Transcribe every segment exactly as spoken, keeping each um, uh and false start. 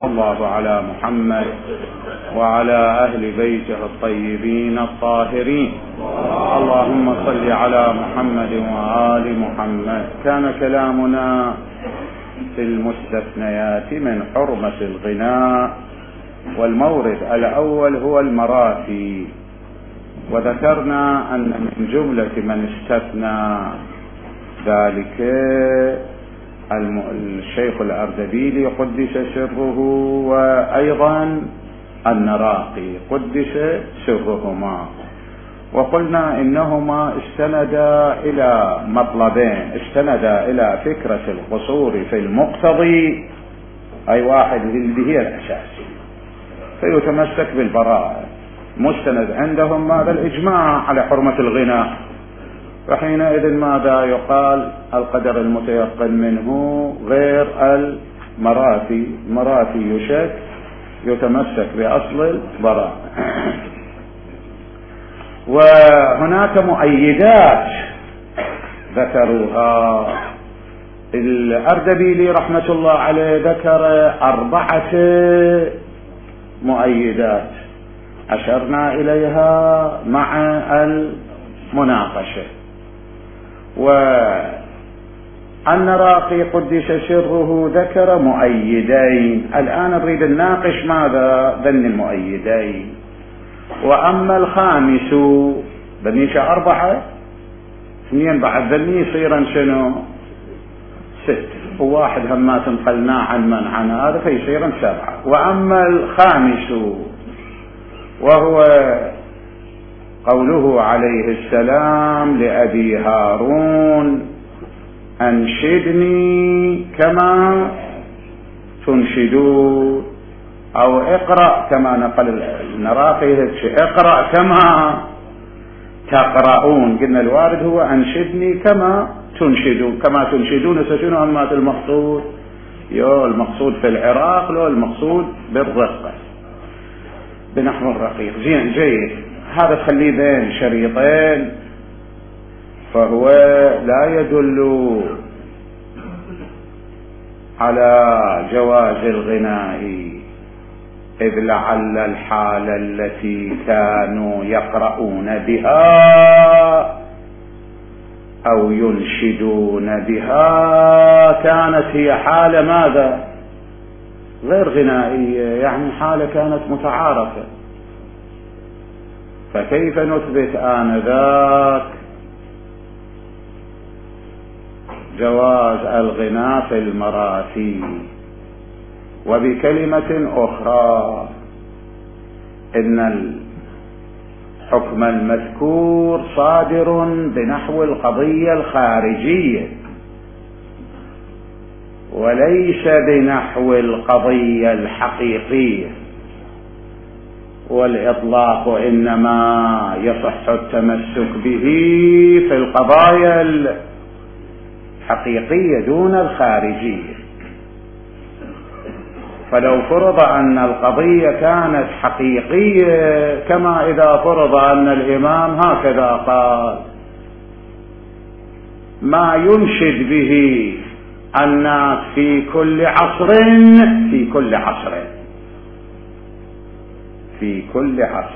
الله على محمد وعلى أهل بيته الطيبين الطاهرين. اللهم صل على محمد وآل محمد. كان كلامنا في المستثنيات من حرمة الغناء، والمورد الأول هو المراتي، وذكرنا أن من جملة من استثنى ذلك الشيخ الأردبيلي قدس سره، وأيضا النراقي قدس سرهما، وقلنا إنهما استندا إلى مطلبين: استندا إلى فكرة القصور في المقتضي، أي واحد اللي هي الأساسي، فيتمسك بالبراءة. مستند عندهم ماذا؟ الإجماع على حرمة الغناء، فحينئذ ماذا يقال؟ القدر المتيقن منه غير المراتي، مراتي يشك، يتمسك بأصل البراءة. وهناك مؤيدات ذكروها. الأردبيلي رحمة الله عليه ذكر أربعة مؤيدات أشرنا إليها مع المناقشة. والنراقي قدس سره ذكر مؤيدين. الآن نريد نناقش ماذا؟ ذن المؤيدين. وأما الخامس بنيش أربعة، اثنين بعد ذني يصيرا شنو؟ ست، وواحد هما تنقلنا عن من عن هذا فيصيرا سبعة. وأما الخامس وهو قوله عليه السلام لأبي هارون: أنشدني كما تنشدون، أو اقرأ كما نقل النراقي، اقرأ كما تقرؤون. قلنا الوارد هو أنشدني كما تنشدون، كما تنشدون سشنو أمات المقصود؟ يو المقصود في العراق، لو المقصود بالرقة بنحو الرقيق. زين جيد، هذا تخليه بين شريطين، فهو لا يدل على جواز الغناء، إذ لعل الحالة التي كانوا يقرؤون بها أو ينشدون بها كانت هي حالة ماذا؟ غير غنائية، يعني حالة كانت متعارفة، فكيف نثبت آنذاك جواز الغناء في المراتي؟ وبكلمة أخرى، إن الحكم المذكور صادر بنحو القضية الخارجية وليس بنحو القضية الحقيقية، والإطلاق إنما يصح التمسك به في القضايا الحقيقية دون الخارجية. فلو فرض أن القضية كانت حقيقية، كما إذا فرض أن الإمام هكذا قال: ما ينشد به الناس في كل عصر، في كل عصر، في كل عصر،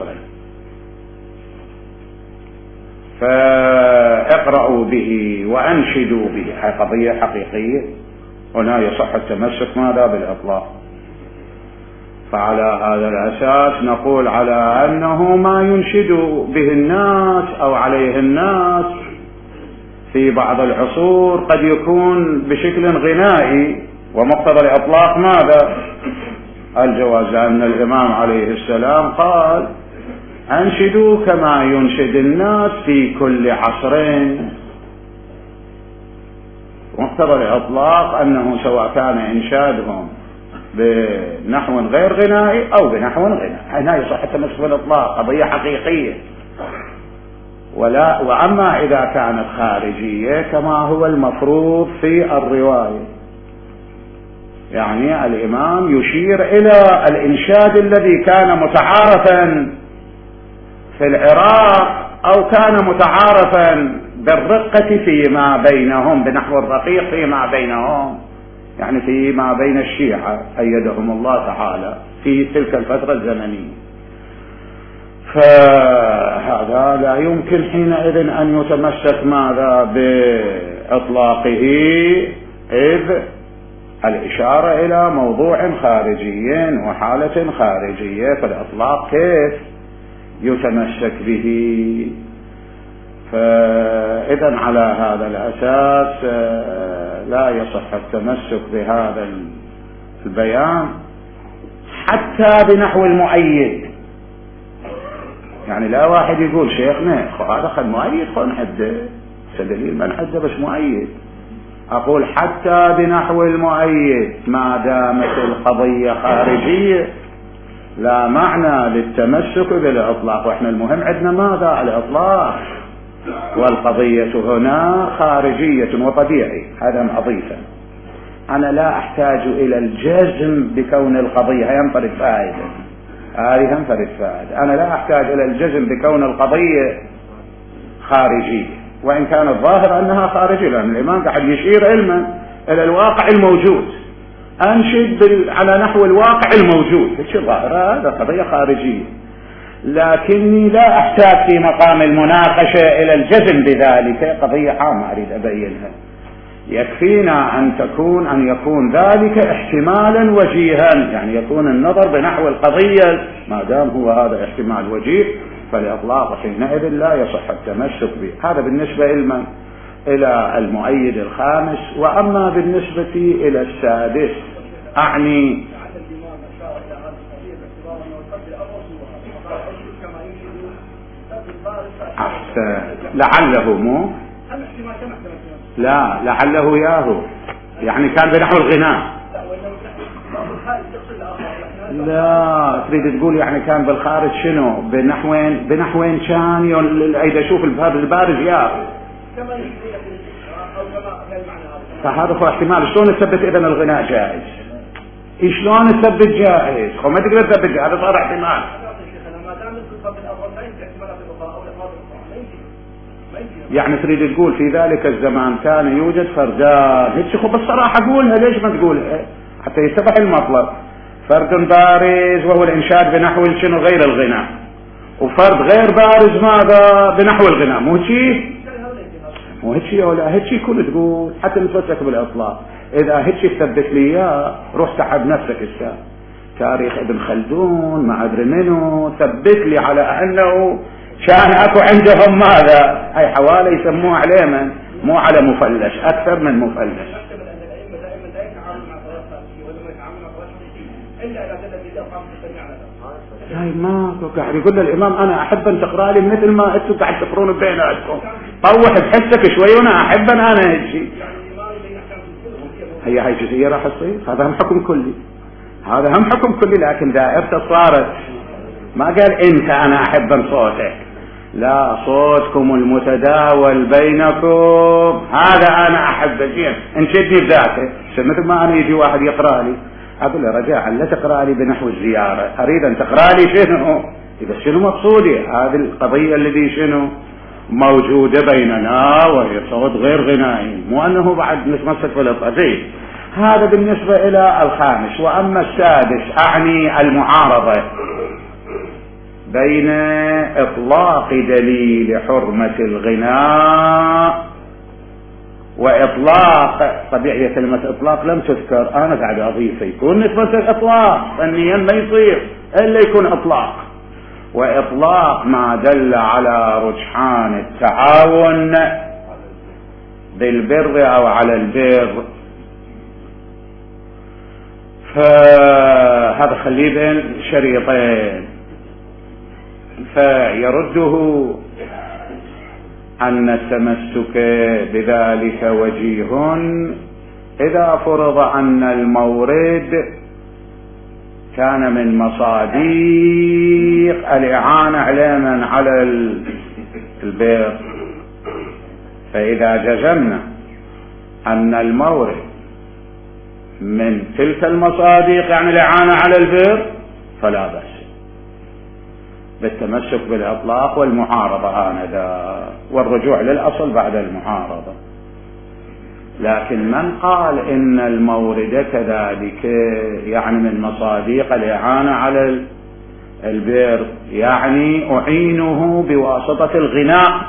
فاقرأوا به وأنشدوا به، هذه قضية حقيقية، هنا يصح التمسك ماذا؟ بالإطلاق. فعلى هذا الأساس نقول على أنه ما ينشد به الناس أو عليه الناس في بعض العصور قد يكون بشكل غنائي، ومقتضى الإطلاق ماذا؟ الجواز، لأن الإمام عليه السلام قال: أنشدوا كما ينشد الناس في كل عصرين. مقتضى الإطلاق أنه سواء كان إنشادهم بنحو غير غنائي أو بنحو غنائي، هنا يصح التمسك بالإطلاق، قضية حقيقية. ولا وأما إذا كانت خارجية كما هو المفروض في الرواية، يعني الإمام يشير إلى الإنشاد الذي كان متعارفا في العراق أو كان متعارفا بالرقة فيما بينهم، بنحو الرقيق فيما بينهم، يعني فيما بين الشيعة أيدهم الله تعالى في تلك الفترة الزمنية. فهذا لا يمكن حينئذ أن يتمسك ماذا بإطلاقه، إذ الإشارة إلى موضوع خارجي وحالة خارجية، فالإطلاق كيف يتمسك به؟ فإذا على هذا الأساس لا يصح التمسك بهذا البيان حتى بنحو المؤيد. يعني لا واحد يقول شيخنا هذا خل مؤيد خل نحده، سدليل ما نحده بس مؤيد. أقول حتى بنحو المؤيد ما دامت القضية خارجية لا معنى للتمسك بالإطلاق، وإحنا المهم عندنا ماذا؟ الإطلاق، والقضية هنا خارجية وطبيعي. هذا أضيفا، أنا لا أحتاج إلى الجزم بكون القضية، هي ينفرد فائدة، هذه ينفرد فائدة. أنا لا أحتاج إلى الجزم بكون القضية خارجية، وإن كان الظاهر أنها خارجية، لأن الإمام قاعد يشير علما إلى الواقع الموجود. أنشد بال... على نحو الواقع الموجود، ايش الظاهر؟ هذا قضية خارجية، لكني لا أحتاج في مقام المناقشة إلى الجزم بذلك، قضية عامة أريد أبينها. يكفينا أن تكون أن يكون ذلك احتمالا وجيها، يعني يكون النظر بنحو القضية، ما دام هو هذا احتمال وجيه فالإطلاق حينئذ لا يصح التمسك به. هذا بالنسبة إلى إلى المؤيد الخامس. وأما بالنسبة إلى السادس أعني أحسن لعله مو لا لعله ياهو يعني كان بنحو الغناء. لا تريد تقول يعني كان بالخارج شنو بنحوين بنحوين كان إذا شوف البارز ياهو، فهذا هو احتمال. شلون نثبت إذن الغناء جائز؟ شلون نثبت جائز؟ خو ما تقدر تثبت جائز، هذا صار احتمال. يعني تريد تقول في ذلك الزمان كان يوجد فردان، هيك خو بالصراحة قولها، ليش ما تقولها حتى يتضح المطلب؟ فرد بارز وهو الإنشاد بنحو شنو غير الغناء، وفرد غير بارز ماذا بنحو الغناء. مو هيك مو هيك ولا هيك كل تقول حتى نتمسك بالإطلاق. إذا هيك تثبت لي إياه روح تعب نفسك الساعة. تاريخ ابن خلدون ما أدري منه ثبت لي على أنه كان أكو عندهم ماذا، هاي حوالي يسموها عليما مو على مفلش، أكثر من مفلش. هاي ما قاعد يقول الإمام أنا أحب أن تقرأ لي مثل ما أنتم قاعد تقرون بيناتكم، طوح بحسك شوي وأنا أحب أن أنا هيك. هي هاي جزئية راح تصير، هذا هم حكم كلي، هذا هم حكم كلي، لكن دائرته صارت ما قال أنت أنا أحب أن صوتك، لا صوتكم المتداول بينكم هذا أنا أحب جيم انشدني بذاته. مثل ما أنا يجي واحد يقرأ لي أقول له رجاء لا تقرأ لي بنحو الزيارة، أريد أن تقرأ لي شنو إذا شنو مقصودي، هذه القضية الذي شنو موجودة بيننا وهي صوت غير غنائي، مو أنه بعد نتمسك بالقضية. هذا بالنسبة إلى الخامس. وأما السادس أعني المعارضة بين إطلاق دليل حرمة الغناء وإطلاق، طبيعية كلمة إطلاق لم تذكر، أنا قاعد أضيف يكون نتمسك إطلاق فنيا ما يصير إلا يكون إطلاق، وإطلاق ما دل على رجحان التعاون بالبر أو على البر. فهذا خليه بين شريطين. فيرده أن التمسك بذلك وجيه إذا فرض أن المورد كان من مصاديق الإعانة علما على البر. فإذا جزمنا أن المورد من تلك المصاديق يعني الإعانة على البر فلا بأس بالتمسك بالإطلاق والمعارضة آنذاك، والرجوع للأصل بعد المعارضة. لكن من قال إن المورد كذلك يعني من مصادق الإعانة على البر، يعني أعينه بواسطة الغناء،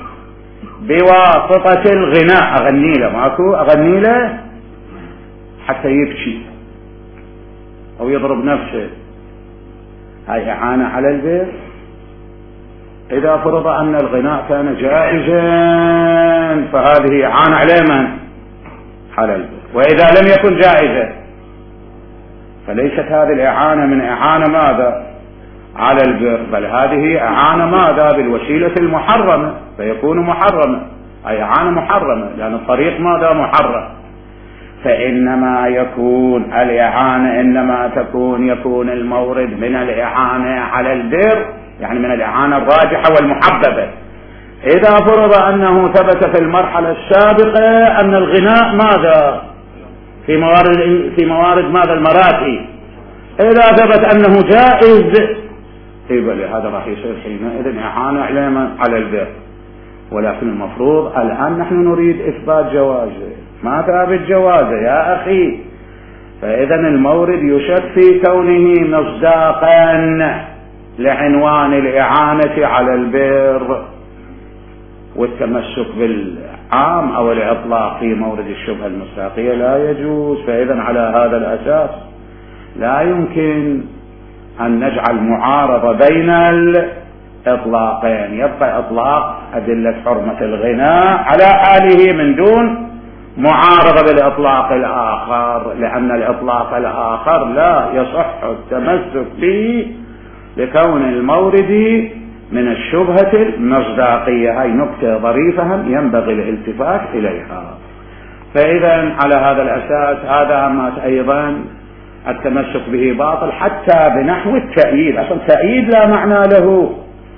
بواسطة الغناء أغني له، ماكو أغني له حتى يبكي أو يضرب نفسه، هاي إعانة على البر. إذا فرض أن الغناء كان جائزا فهذه إعانة على من؟ على البر. وإذا لم يكن جائزا فليست هذه الإعانة من إعانة ماذا؟ على البر، بل هذه إعانة ماذا؟ بالوسيلة المحرمة، فيكون محرمة، أي إعانة محرمة، لأن الطريق ماذا؟ محرم. فإنما يكون الإعانة إنما تكون يكون المورد من الإعانة على البر، يعني من الإعانة الراجحة والمحببة. إذا فرض أنه ثبت في المرحلة السابقة أن الغناء ماذا؟ في موارد في موارد ماذا؟ المراتي. إذا ثبت أنه جائز يبقى هذا راح يصير حينئذ إعانة على البر. ولكن المفروض الآن نحن نريد إثبات جوازه، ما ثابت جوازه يا أخي. فإذا المورد يشك في كونه مصداقا لعنوان الإعانة على البر، والتمسك بالعام أو الإطلاق في مورد الشبهة المصداقية لا يجوز. فإذا على هذا الأساس لا يمكن أن نجعل معارضة بين الإطلاقين، يبقى إطلاق أدلة حرمة الغناء على حاله من دون معارضة بالإطلاق الآخر، لأن الإطلاق الآخر لا يصح التمسك به لكون المورد من الشبهة المصداقية. هاي نقطة ظريفة ينبغي الالتفات إليها. فإذا على هذا الأساس هذا ما أيضا التمسك به باطل حتى بنحو التأييد. أصلا التأييد لا معنى له.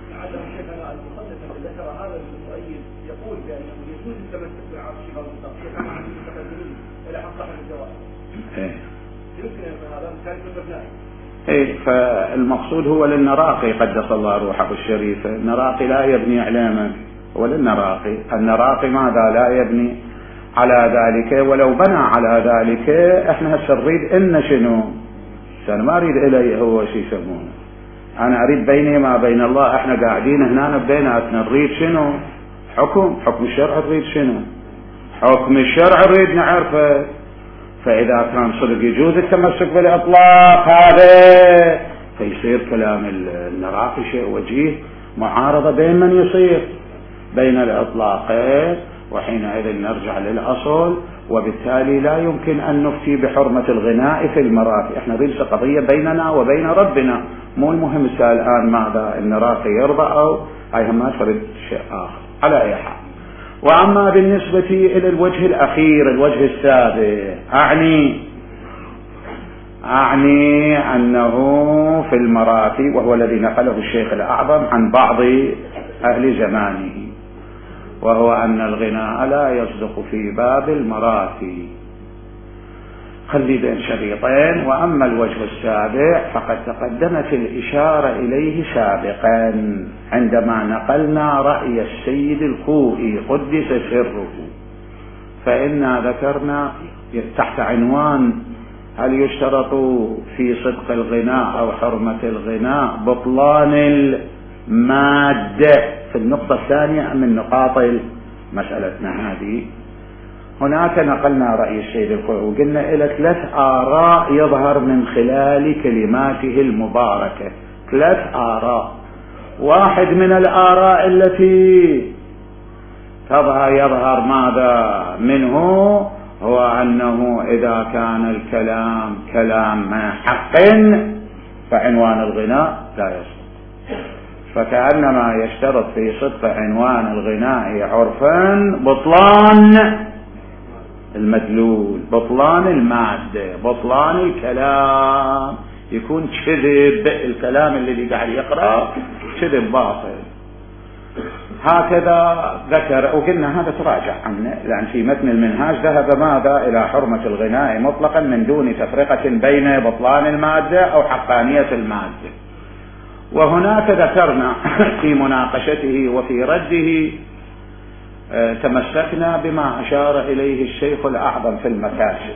إيه، فالمقصود هو للنراقي قدس الله روحه الشريفة. النراقي لا يبني إعلاما، هو للنراقي. النراقي ماذا لا يبني على ذلك، ولو بنى على ذلك احنا هسه نريد ان شنو؟ انا ما اريد اليه هو شي يسمونه، انا اريد بيني ما بين الله. احنا قاعدين هنا بيناتنا نريد شنو؟ حكم حكم الشرع. نريد شنو؟ حكم الشرع نريد نعرفه. فاذا كان صدق يجوز التمسك بالاطلاق هذا فيصير كلام النراقي شيء وجيه، معارضة بين من يصير؟ بين الاطلاقين، وحينئذ نرجع للأصل. وبالتالي لا يمكن أن نفتي بحرمة الغناء في المراتي. احنا نريد قضية بيننا وبين ربنا، مو المهم الآن ماذا النراقي يرضى أو أي ما تريد شيء آخر على أي حال. وأما بالنسبة إلى الوجه الأخير، الوجه السابع، أعني أعني أنه في المراتي، وهو الذي نقله الشيخ الأعظم عن بعض أهل زمانه، وهو أن الغناء لا يصدق في باب المراتي. خلي بين شريطين. وأما الوجه السابع فقد تقدمت الإشارة إليه سابقا عندما نقلنا رأي السيد الخوئي قدس سره، فإنا ذكرنا تحت عنوان هل يشترط في صدق الغناء أو حرمة الغناء بطلان المادة في النقطة الثانية من نقاط مسألتنا هذه. هناك نقلنا رأي السيد الخوئي وقلنا إلى ثلاث آراء يظهر من خلال كلماته المباركة، ثلاث آراء. واحد من الآراء التي تظهر يظهر ماذا منه هو أنه إذا كان الكلام كلام حق فعنوان الغناء لا يصدق. فكأنما يشترط في صدق عنوان الغناء عرفا بطلان المدلول، بطلان المادة، بطلان الكلام، يكون كذب الكلام اللي قاعد يقرأ كذب باطل. هكذا ذكر. وقلنا هذا تراجع عنه، لأن في متن المنهاج ذهب ماذا إلى حرمة الغناء مطلقا من دون تفرقة بين بطلان المادة أو حقانية المادة. وهناك ذكرنا في مناقشته وفي رده تمسكنا بما أشار إليه الشيخ الأعظم في المكاسب،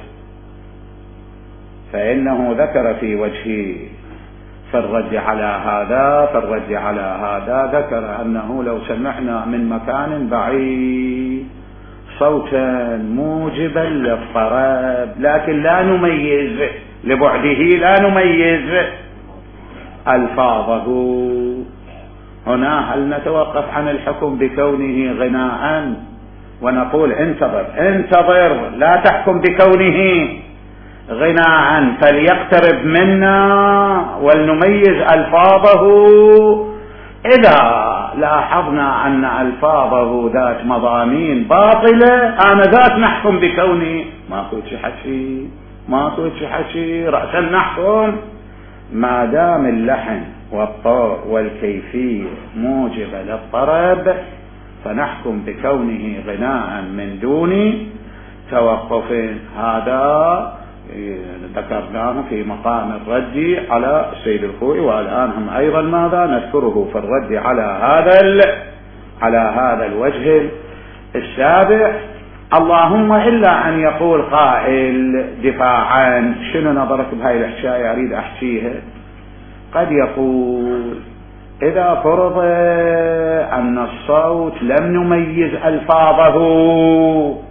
فإنه ذكر في وجه في الرد على هذا في الرد على هذا ذكر أنه لو سمعنا من مكان بعيد صوتا موجبا للطرب لكن لا نميز لبعده لا نميز ألفاظه، هنا هل نتوقف عن الحكم بكونه غناء ونقول انتظر انتظر لا تحكم بكونه غناء فليقترب منا ولنميز ألفاظه؟ إذا لاحظنا أن ألفاظه ذات مضامين باطلة آنذاك نحكم بكونه ما كنت حكي ما كنت حكي رأسا نحكم ما دام اللحن والطور والكيفية موجبة للطرب فنحكم بكونه غناء من دون توقف. هذا ذكرناه في مقام الرد على السيد الخوئي، والآن هم أيضا ماذا نذكره في الرد على هذا على هذا الوجه السابع. اللهم إلا أن يقول قائل دفاعا شنو نظرك بهاي الحكاية أريد أحكيها، قد يقول إذا فرض أن الصوت لم نميز ألفاظه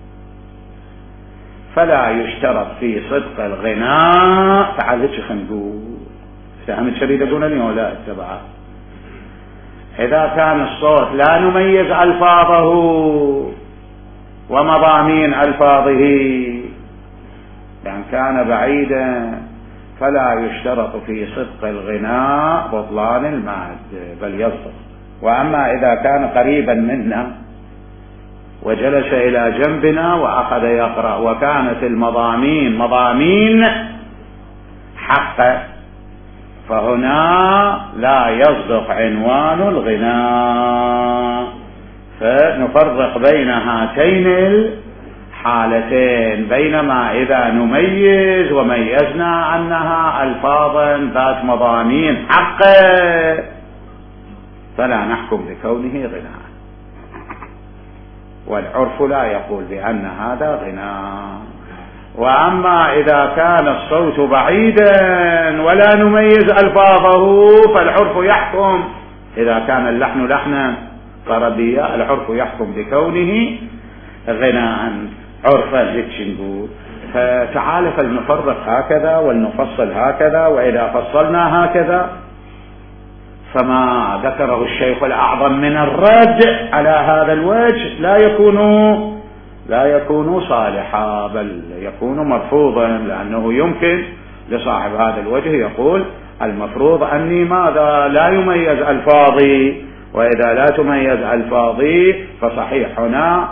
فلا يشترط في صدق الغناء. تعال هيك خلينا نقول فهمت شريدة دونني ولا اتبعه؟ إذا كان الصوت لا نميز ألفاظه ومضامين ألفاظه لأن كان بعيدا فلا يشترط في صدق الغناء بطلان الماد بل يصدق. وأما إذا كان قريبا منا وجلس إلى جنبنا وأخذ يقرأ وكانت المضامين مضامين حق فهنا لا يصدق عنوان الغناء، فنفرق بين هاتين الحالتين. بينما إذا نميز وميزنا أنها ألفاظا ذات مضامين حق فلا نحكم بكونه غناء، والعرف لا يقول بأن هذا غناء. وأما إذا كان الصوت بعيدا ولا نميز ألفاظه فالعرف يحكم، إذا كان اللحن لحنا طربية العرف يحكم بكونه غناء عرفا هيك نقول. فتعال فلنفرق هكذا ولنفصل هكذا، وإذا فصلنا هكذا فما ذكره الشيخ الأعظم من الرد على هذا الوجه لا يكون لا يكون صالحا بل يكون مرفوضا، لأنه يمكن لصاحب هذا الوجه يقول المفروض أني ماذا لا يميز ألفاظي، وإذا لا تميز ألفاظي فصحيح هنا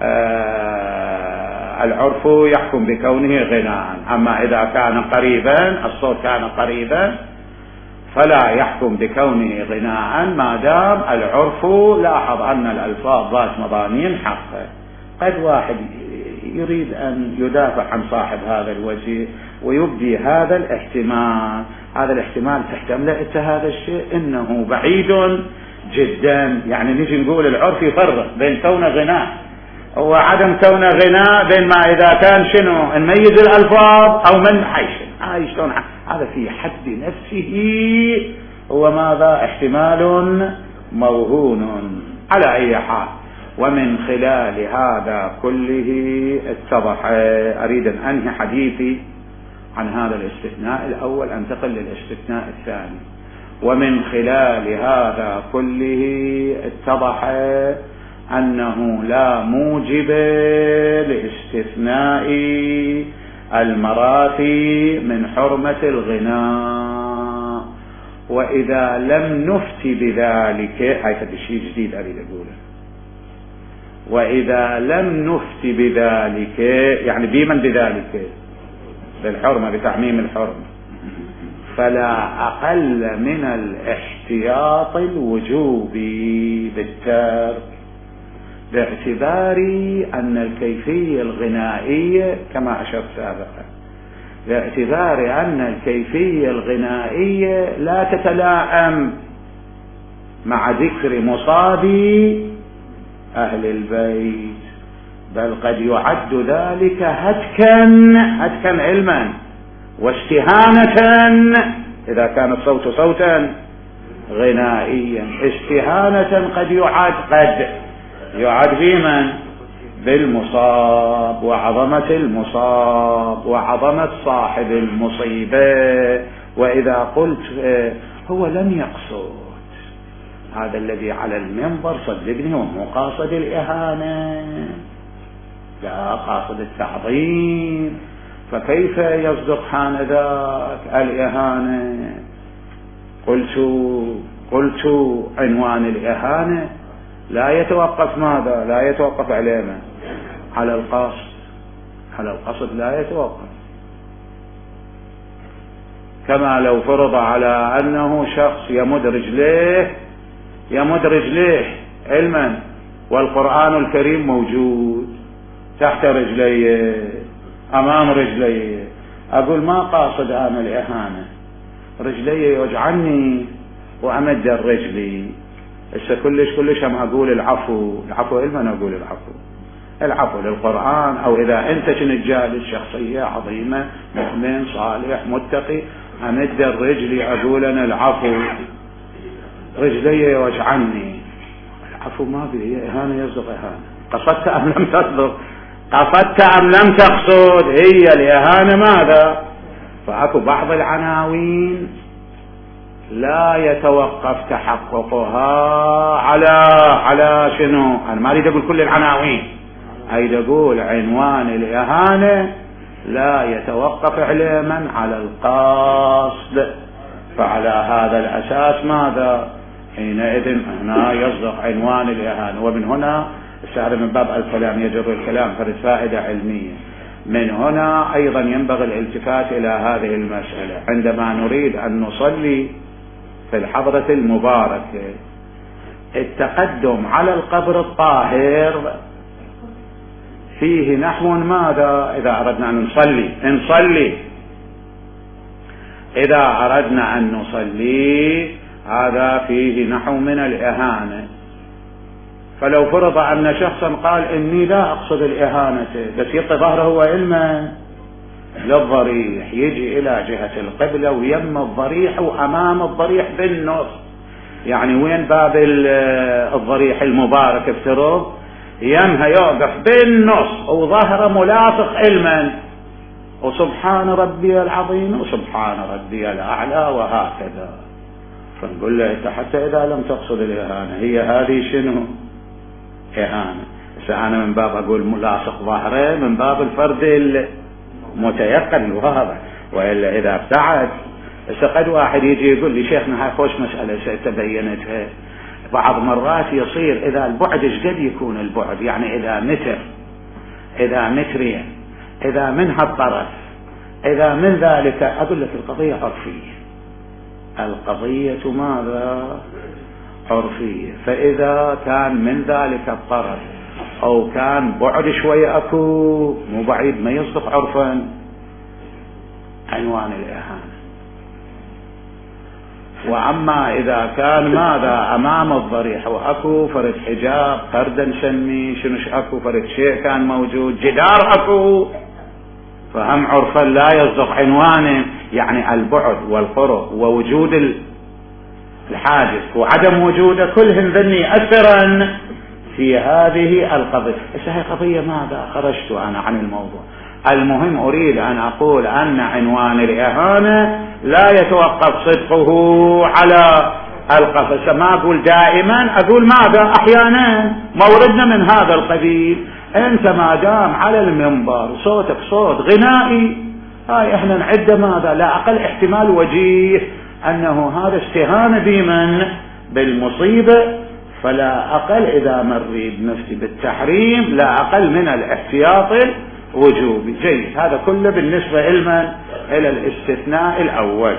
آه العرف يحكم بكونه غناء. أما إذا كان قريبا الصوت كان قريبا فلا يحكم بكونه غناء ما دام العرف لاحظ أن الألفاظ ذات مضامين حقه. قد واحد يريد أن يدافع عن صاحب هذا الوجه ويبدي هذا الاحتمال، هذا الاحتمال تحتمل انت هذا الشيء انه بعيد جدا، يعني نجي نقول العرف يفرق بين كونه غناء وعدم كونه غناء، بين ما اذا كان شنو نميز الالفاظ او من حيث هاي شلون هذا في حد نفسه هو ماذا احتمال موهون. على اي حال ومن خلال هذا كله اتضح، اريد ان انهي حديثي عن هذا الاستثناء الاول انتقل للاستثناء الثاني. ومن خلال هذا كله اتضح انه لا موجب لاستثناء المراتي من حرمة الغناء، واذا لم نفتي بذلك هاي شيء جديد اريد اقوله، واذا لم نفتي بذلك يعني بمن بذلك بالحرمة بتعميم الحرمة فلا اقل من الاحتياط الوجوبي بالترك، باعتبار ان الكيفية الغنائية كما اشرت سابقا باعتبار ان الكيفية الغنائية لا تتلائم مع ذكر مصاب أهل البيت، بل قد يعد ذلك هتكا هتكا علما واستهانة إذا كان الصوت صوتا غنائيا. استهانة قد يعد قد يعد بمن؟ بالمصاب وعظمة المصاب وعظمة صاحب المصيبة. وإذا قلت هو لم يقصد، هذا الذي على المنبر صدقني هو مو قاصد الإهانة، لا قاصد التعظيم، فكيف يصدق حانذاك الإهانة؟ قلت قلت عنوان الإهانة لا يتوقف ماذا؟ لا يتوقف علينا على القصد، على القصد لا يتوقف. كما لو فرض على أنه شخص يمد رجليه يمد رجليه علما والقرآن الكريم موجود تحت رجليه أمام رجليه، أقول ما قاصد أنا الإهانة، رجليه يوجعني وأمد رجلي، هسه كلش كلش هم أقول العفو، العفو علما أقول العفو العفو للقرآن. أو إذا أنت كنت جالس شخصية عظيمة مؤمن صالح متقي أمد الرجلي أقول أنا العفو، رجلي يوجعني، العفو ما به إهانة يصدق إهانة. قصدت أم لم تصدق؟ قصدت أم لم تقصد؟ هي الإهانة ماذا؟ فأكو بعض العناوين لا يتوقف تحققها على على شنو؟ أنا ما أريد أقول كل العناوين، أريد أقول عنوان الإهانة لا يتوقف علما على القصد. فعلى هذا الأساس ماذا؟ حينئذ هنا يصدق عنوان الإهانة. ومن هنا الشعر من باب الكلام يجر الكلام فرد فائدة علمية. من هنا أيضا ينبغي الالتفات إلى هذه المسألة عندما نريد أن نصلي في الحضرة المباركة، التقدم على القبر الطاهر فيه نحو ماذا؟ إذا أردنا أن نصلي نصلي إذا أردنا أن نصلي هذا فيه نحو من الإهانة. فلو فرض أن شخصا قال إني لا أقصد الإهانة بس يبقى ظهره وعلما للضريح، يجي إلى جهة القبلة ويم الضريح وأمام الضريح بالنص، يعني وين باب الضريح المبارك افترض يمها يوقف بالنص وظهره ملاصق علما وسبحان ربي العظيم وسبحان ربي الأعلى وهكذا. فنقول له حتى إذا لم تقصد الإهانة هي هذه شنو؟ إهانة. أنا من باب أقول ملاصق ظهره من باب الفرد المتيقن الواضح، وإلا إذا ابتعد قد واحد يجي يقول لي شيخنا هاي خوش مسألة تبينتها، بعض مرات يصير إذا البعد ايش قد يكون البعد، يعني إذا متر إذا مترين إذا من هالطرف إذا من ذلك، أقول لك القضية عرفية، القضية ماذا؟ عرفية. فإذا كان من ذلك الطرف أو كان بعد شوية أكو مو بعيد ما يصدق عرفا عنوان الإهانة. وأما إذا كان ماذا أمام الضريح وأكو فرد حجاب قردا نسميه شنوش أكو فرد شيء كان موجود جدار أكو فهم عرفا لا يصدق عنوانه، يعني البعد والقرب ووجود الحاجز وعدم وجوده كلهم ذني أثرا في هذه القضية. هي قضية ماذا؟ خرجت أنا عن الموضوع. المهم أريد أن أقول أن عنوان الإهانة لا يتوقف صدقه على القفص. ما أقول دائما، أقول ماذا؟ أحيانا موردنا من هذا القبيل. أنت ما دام على المنبر صوتك صوت غنائي، هاي إحنا نعد ماذا؟ لا أقل احتمال وجيه أنه هذا استهانة بمن؟ بالمصيبة. فلا أقل إذا مريد نفسي بالتحريم لا أقل من الاحتياط الوجوبي. جيد، هذا كله بالنسبة إلمن؟ إلى الاستثناء الأول.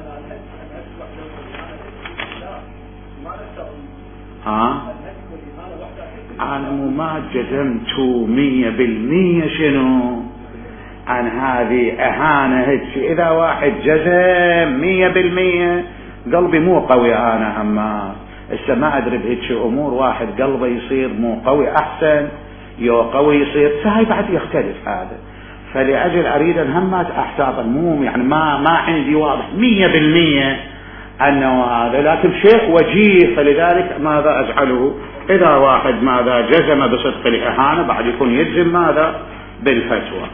ها أنا ما جزمت مية بالمية شنو عن هذه أهانة. إذا واحد جزم مية بالمية قلبي مو قوي أنا، أما هسه ما ادري بهيك امور واحد قلبه يصير مو قوي احسن، يو قوي يصير هاي بعد يختلف هذا. فلأجل اريد ان همات احتاطا، مو يعني ما ما عندي واضح مية بالمية انه هذا، لكن شيخ وجيه فلذلك ماذا اجعله؟ اذا واحد ماذا جزم بصدق الاهانة بعد يكون يجزم ماذا بالفتوى.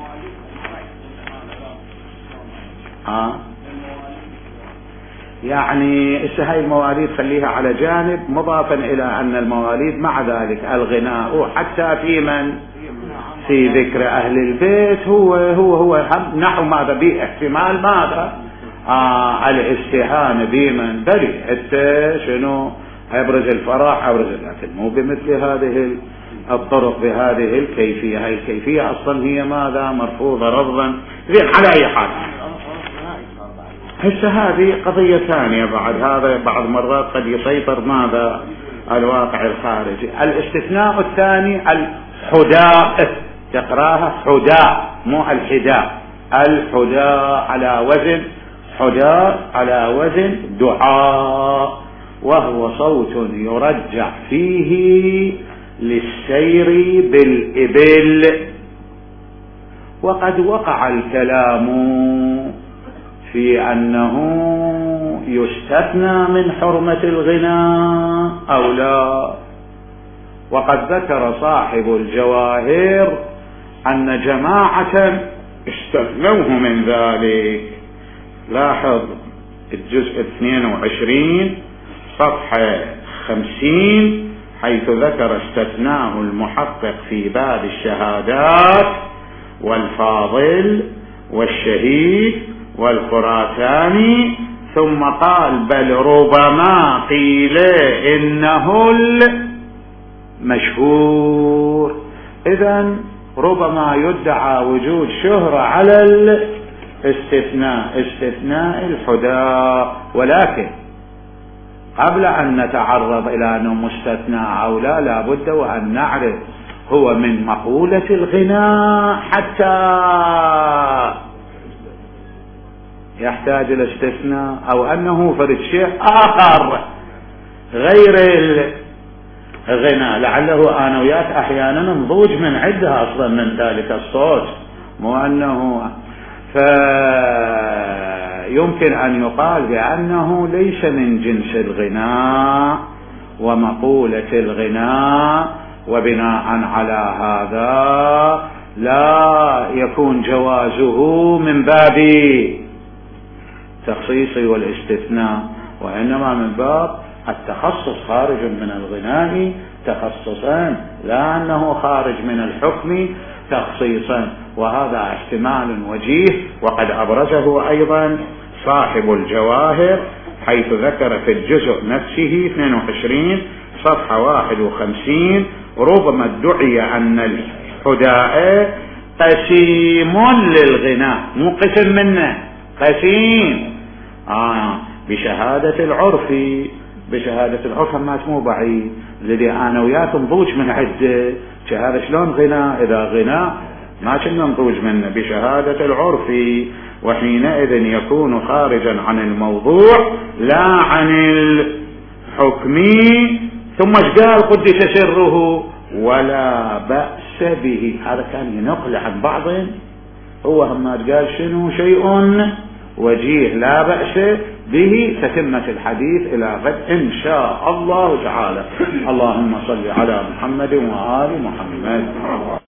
ها يعني هسه هاي المواليد خليها على جانب، مضافا الى ان المواليد مع ذلك الغناء حتى في من في ذكر اهل البيت هو هو هو نحو ماذا به احتمال ماذا آه الاستهانة بمن بلي حتى شنو ابرز الفرح ابرز، لكن مو بمثل هذه الطرق بهذه الكيفية. هاي الكيفية اصلا هي ماذا مرفوضة رفضا. زين على اي حال هسه هذه قضية ثانية بعد، هذا بعض مرات قد يسيطر ماذا الواقع الخارجي. الاستثناء الثاني الحداء، تقراها حداء مو الحداء، الحداء على وزن حداء على وزن دعاء، وهو صوت يرجع فيه للسير بالإبل. وقد وقع الكلام في أنه يستثنى من حرمة الغناء أو لا، وقد ذكر صاحب الجواهر أن جماعة استثنوه من ذلك. لاحظ الجزء اثنين وعشرين صفحة خمسين حيث ذكر استثناه المحقق في باب الشهادات والفاضل والشهيد والخراساني، ثم قال بل ربما قيل إنه المشهور. إذن ربما يدعى وجود شهرة على الاستثناء، استثناء الحداء. ولكن قبل أن نتعرض إلى أنه مستثنى أو لا، لابد وأن نعرف هو من مقولة الغناء حتى يحتاج إلى استثناء، أو أنه فرد شيء آخر غير الغناء، لعله أنا وياك أحيانا نضوج من عدة أصلا من ذلك الصوت، مو أنه فيمكن أن يقال بأنه ليس من جنس الغناء ومقولة الغناء، وبناء على هذا لا يكون جوازه من باب تخصيص والاستثناء، وإنما من باب التخصص خارج من الغناء تخصصا، لا أنه خارج من الحكم تخصيصا. وهذا احتمال وجيه وقد أبرزه أيضا صاحب الجواهر حيث ذكر في الجزء نفسه اثنين وعشرين صفحة واحد وخمسين ربما ادعي أن الحداء قسيم للغناء، مو قسم منه، قسيم آه بشهادة العرف، بشهادة العرف ما مو بعيد، الذي أنا وياك نضوج من عدة شهادة شلون غناء، إذا غناء ما كنا نضوج منه بشهادة العرف، وحينئذ يكون خارجا عن الموضوع لا عن الحكم. ثم قال قدس سره ولا بأس به، هذا كان ينقل عن بعض، هو هم قال شنو شيء وجيه لا بأس به. تتمة الحديث إلى غد إن شاء الله تعالى. اللهم صل على محمد وآل محمد.